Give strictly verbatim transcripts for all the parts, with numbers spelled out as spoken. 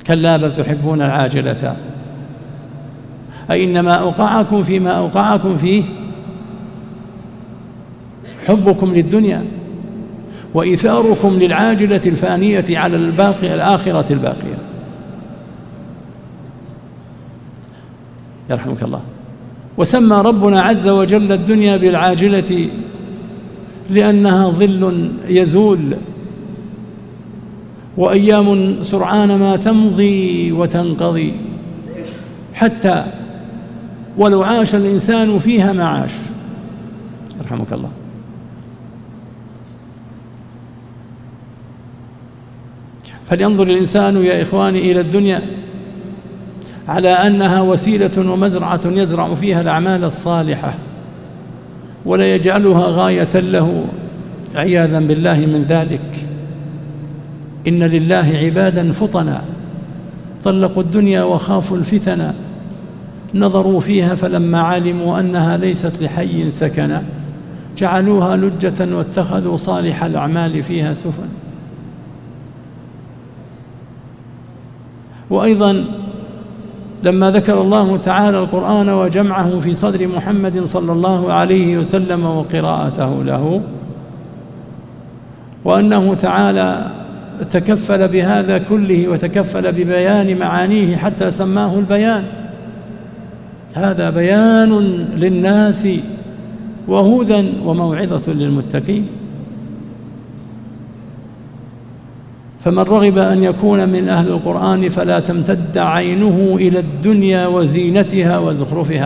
كلا بل تحبون العاجلة، أي إنما أوقعكم فيما أوقعكم فيه حبكم للدنيا وإيثاركم للعاجلة الفانية على الباقي الآخرة الباقية. يرحمك الله. وسمى ربنا عز وجل الدنيا بالعاجلة لأنها ظل يزول، وأيام سرعان ما تمضي وتنقضي، حتى ولو عاش الإنسان فيها ما عاش. يرحمك الله. فلينظر الإنسان يا إخواني إلى الدنيا على أنها وسيلة ومزرعة يزرع فيها الأعمال الصالحة، ولا يجعلها غاية له عياذا بالله من ذلك. إن لله عبادا فطنا طلقوا الدنيا وخافوا الفتنا، نظروا فيها فلما علموا أنها ليست لحي سكنا جعلوها لجة واتخذوا صالح الأعمال فيها سفن. وأيضا لما ذكر الله تعالى القرآن وجمعه في صدر محمد صلى الله عليه وسلم وقراءته له، وأنه تعالى تكفل بهذا كله وتكفل ببيان معانيه حتى سماه البيان، هذا بيان للناس وهدى وموعظة للمتقين. فمن رغب أن يكون من أهل القرآن فلا تمتد عينه إلى الدنيا وزينتها وزخرفها،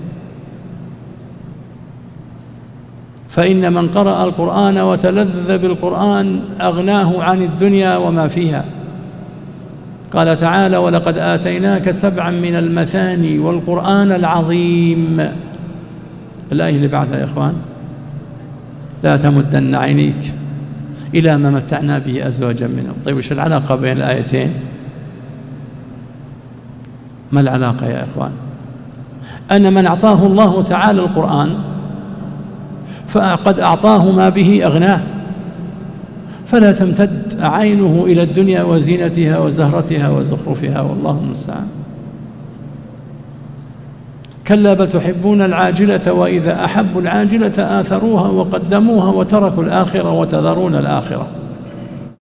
فإن من قرأ القرآن وتلذذ بالقرآن أغناه عن الدنيا وما فيها. قال تعالى: ولقد آتيناك سبعا من المثاني والقرآن العظيم. الآية اللي بعدها يا إخوان: لا تمدن عينيك إلى ما متعنا به أزواجا منهم. طيب وش العلاقة بين الآيتين؟ ما العلاقة يا إخوان؟ أن من أعطاه الله تعالى القرآن فقد أعطاه ما به أغناه، فلا تمتد عينه إلى الدنيا وزينتها وزهرتها وزخرفها، والله المستعان. كلا بل تحبون العاجلة وإذا أحبوا العاجلة آثروها وقدموها وتركوا الآخرة وتذرون الآخرة.